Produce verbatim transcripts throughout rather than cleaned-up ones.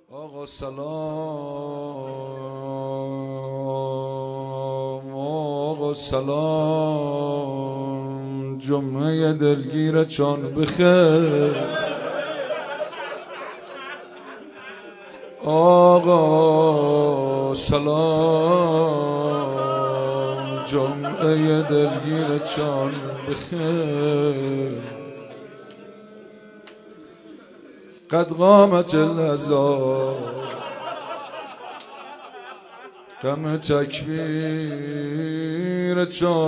آقا سلام، آقا سلام، جمعه دلگیر چون بخیر. آقا سلام، جمعه دلگیر چون بخیر. قد قامت العزا غم تکبیر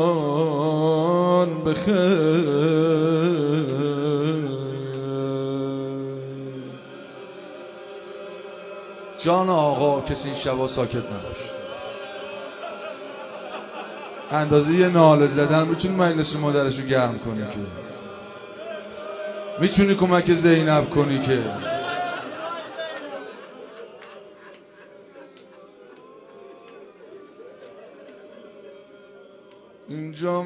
چون بخیر. جان آقا کسی این شبا ساکت نباش. اندازه یه ناله زدن میتونی مجلس مادرشو گرم کنی که؟ میتونی کمک زینب کنی که؟ اینجا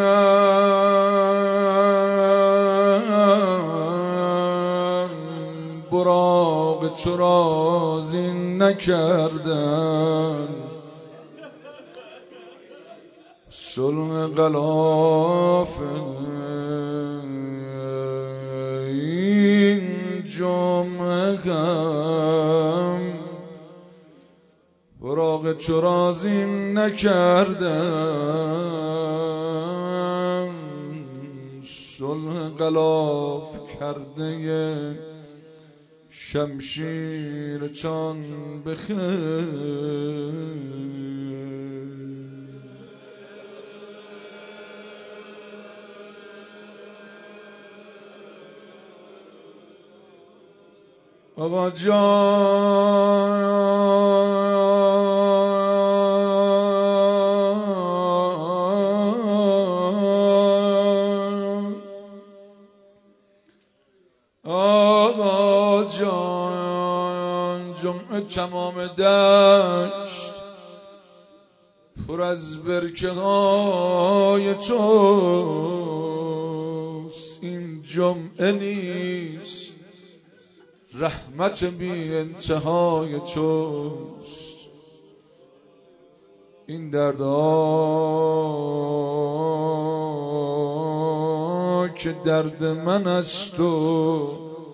من براق چو راضی نکردن، سلم غلاف این جمعه هم براق چو راضی نکردم، صلح غلاف کرده شمشیر چون بخیر. آقا جان، آقا جان، جمعه تمام دشت پر از برکه های توست. این جمعه نیست رحمت بی انتهای توست. این دردها که درد من است و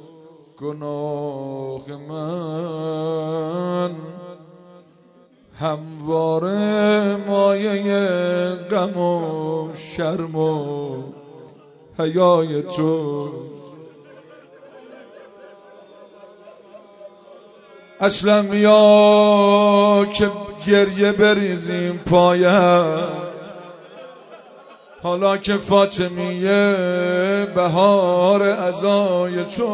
گناه من، همواره مایه غم و شرم و حیای توست. اصلا یا که گریه بریزیم پایم، حالا که فاطمیه بهار عزای تو.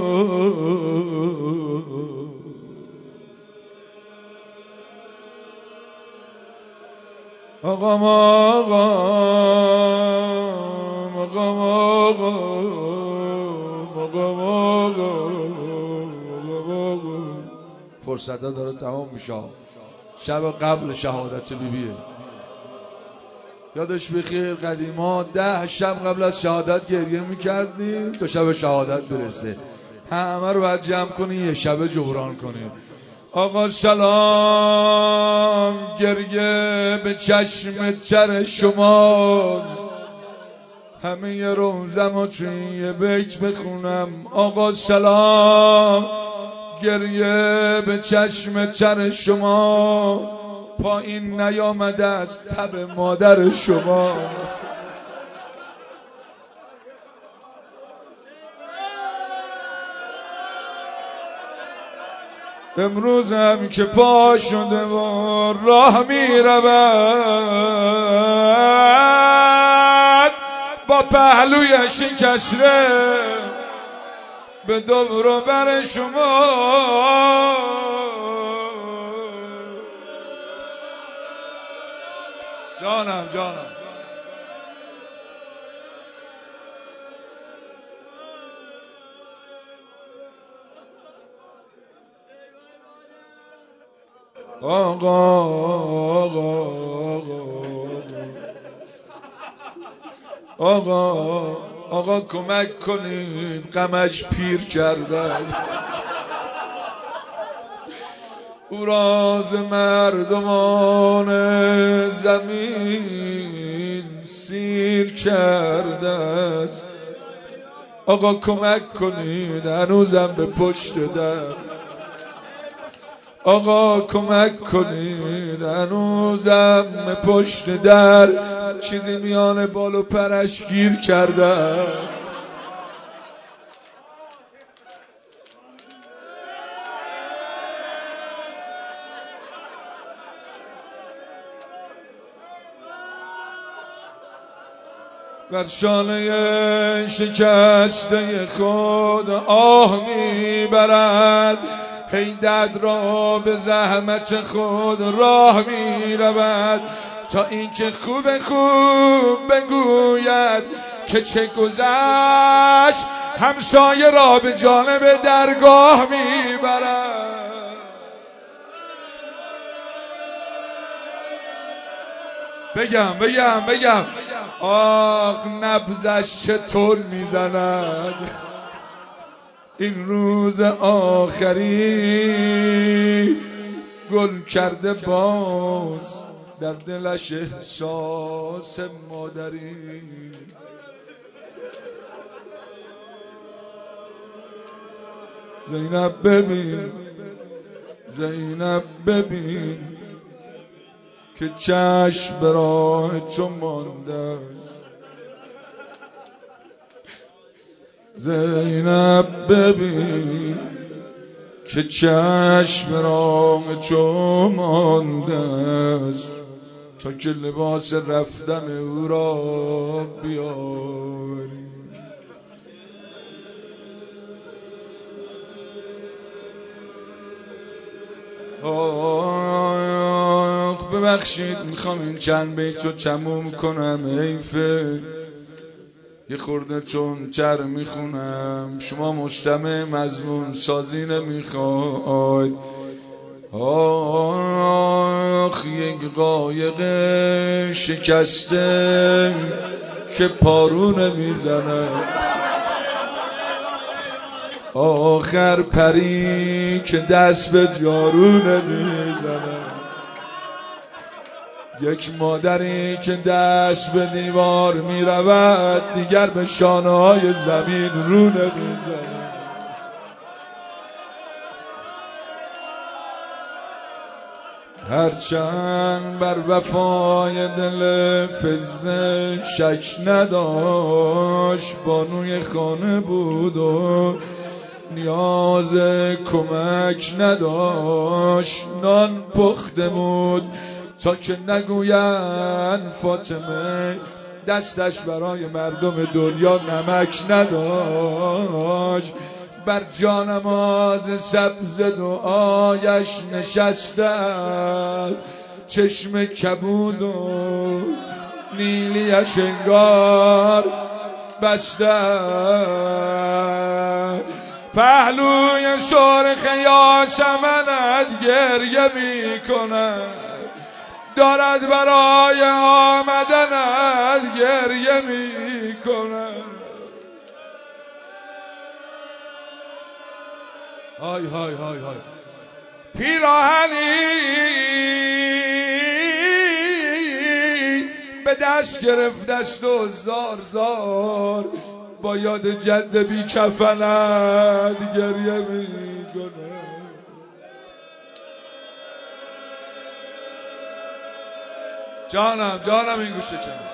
آقا آقا آقا آقا آقا فرصت داره تمام میشه. شب قبل شهادت بیبیه، یادش بخیر قدیما ده شب قبل از شهادت گریه میکردیم تا شب شهادت برسه. همه رو باید جمع کنی یه شب جبران کنیم. آقا سلام، گریه به چشم تر شما، همه ی روزم و توی یه بیت بخونم. آقا سلام، گریه به چشم تر شما، پایین نیامده از تب مادر شما. امروز هم که پا شده و راه می رود، با پهلویش این کسره به دور و بر شما. جانم جانم آقا آقا آقا آقا کمک کنید، غمش پیر کرده. او راز مردمان زمین سیر کرده است. آقا کمک کنید هنوزم به پشت در، آقا کمک کنید هنوزم به پشت در چیزی میان بال و پرش گیر کرده است. بر شانه شکسته خود آه میبرد، حیدر را به زحمت خود راه میرود، تا اینکه خوب خوب بگوید که چه گذشت، همسایه را به جانب درگاه میبرد. بگم بگم بگم آخ نبضش چطور میزند این روز آخری، گل کرده باز در دلش احساس مادری. زینب ببین زینب ببین که چشم به راه تو مانده، زینب ببین که چشم به راه تو مانده است، تا که لباس رفتن او را بیاری. آخ ببخشید میخوام این چند بیت رو تموم کنم، حیفه یه خورده تندتر میخونم، شما مستمع مضمون سازی نمیخواید. آخ یک قایق شکسته که پارو نمیزنه، آخر پری که دست به جارو نمیزنه، یک مادری که دست به دیوار می رود دیگر به شانه های زمین رو نمیزنه. هرچند بر وفای دل فزه شک نداشت، بانوی خانه بود و نیاز کمک نداشت، نان پخته بود تا که نگوین فاطمه دستش برای مردم دنیا نمک نداشت. بر جانماز سبز دعایش نشسته، چشم کبود و نیلیش انگار بسته، پهلوی سرخ یاسمنت گریه می کند، دارد برای آمدنت گریه می کند. های های های های پیراهنی به دست گرفت دست و زار زار با یاد جد بی کفنت گریه می کند. جانم جانم این گوشه کنم.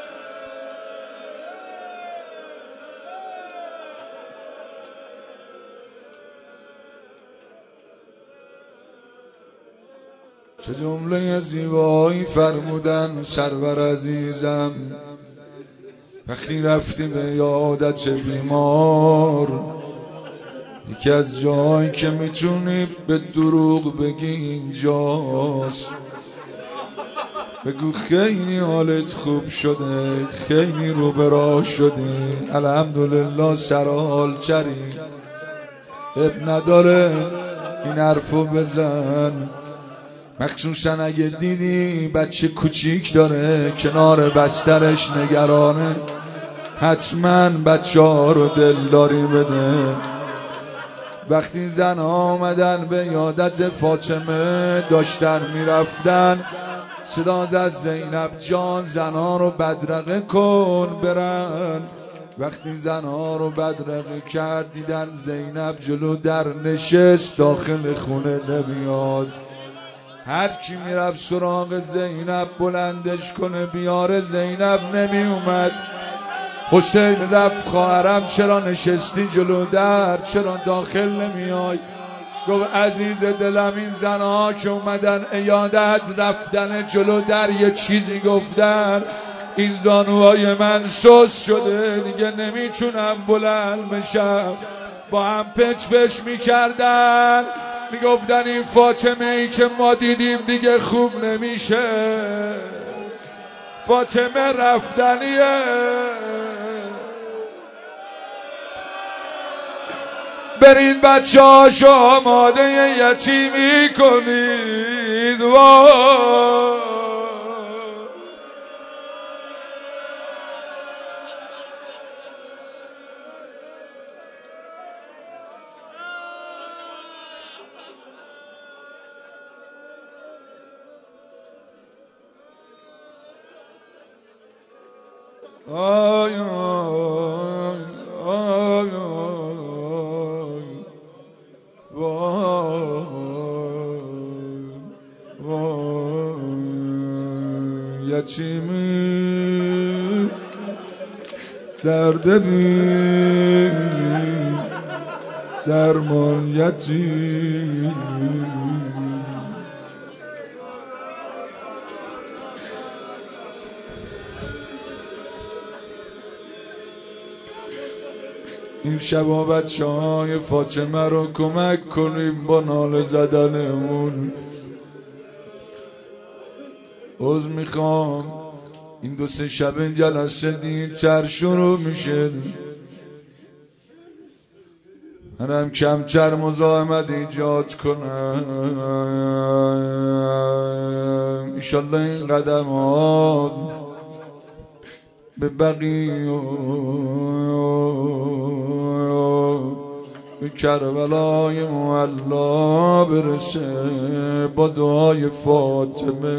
چه جمله زیبایی فرمودن سرور عزیزم، وقتی رفتی به یادت بیمار، یکی از جایی که میتونی به دروغ بگی اینجاست. بگو خیلی حالت خوب شده، خیلی رو به راه شدی، الحمدلله سرحال چری، اب نداره این حرفو بزن. مخصوصا اگه دیدی بچه کوچیک داره کنار بسترش نگرانه، حتما بچه ها رو دلداری بده. وقتی زن آمدن به یادت فاطمه داشتن میرفتن، صدا زد زینب جان زنها رو بدرقه کن برن. وقتی زنها رو بدرقه کرد دیدن زینب جلو در نشست، داخل خونه نمیاد. هر کی میرفت سراغ زینب بلندش کنه بیاره، زینب نمی اومد. حسین رفت خواهرم چرا نشستی جلو در، چرا داخل نمیای؟ گفت عزیز دلم این زنها که اومدن عیادت رفتن جلو در یه چیزی گفتن، این زانوهای من سوس شده دیگه نمیتونم بلند بشم. با هم پچ پچ میکردن، میگفتن این فاطمه ای که ما دیدیم دیگه خوب نمیشه، فاطمه رفتنیه. برید بچه هاشو آماده یتیمی کنید. وای آی آی آی وای وای یتیمی درد بی درمان یتیم. این شبا بچه های فاطمه رو کمک کنیم با ناله زدنمون. عذر میخوام این دو سه شب جلسه دیرتر شروع میشه، منم کمتر مزاحمت ایجاد کنم. ایشالله این قدمات به بقیه به کربلای معلا برسه با دعای فاطمه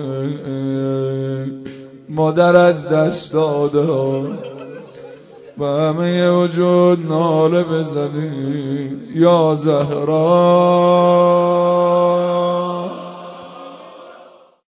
مادر از دست داده و همه وجود ناله بزنی یا زهرا.